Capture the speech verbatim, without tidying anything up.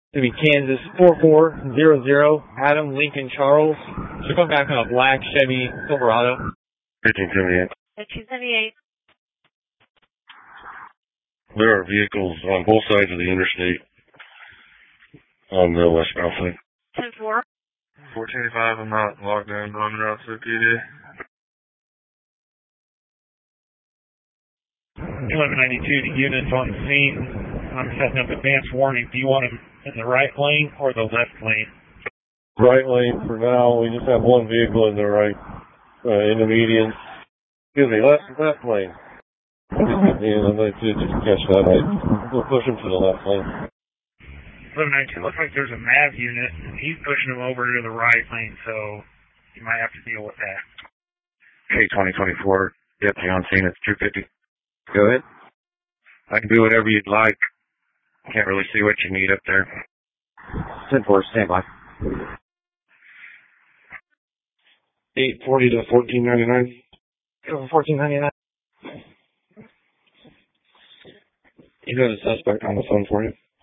to be Kansas four four zero zero, Adam Lincoln Charles. Should come back on a black Chevy Silverado. fifteen seventy-eight. fifteen seventy-eight. There are vehicles on both sides of the interstate on the westbound side. ten four. fourteen eighty-five, I'm not logged in on Route fifty today. eleven ninety-two, the units on the scene. I'm setting up advance warning. Do you want them in the right lane or the left lane? Right lane for now. We just have one vehicle in the right, uh, in the median. Excuse me, left, left lane. Yeah, I'd like to just catch that. Right. We'll push him to the left lane. eleven ninety-two, looks like there's a M A V unit. He's pushing him over to the right lane, so you might have to deal with that. K twenty twenty-four, deputy on scene, it's two fifty. Go ahead. I can do whatever you'd like. Can't really see what you need up there. ten four, stand by. eight forty to fourteen ninety-nine. fourteen ninety-nine. You got a suspect on the phone for you.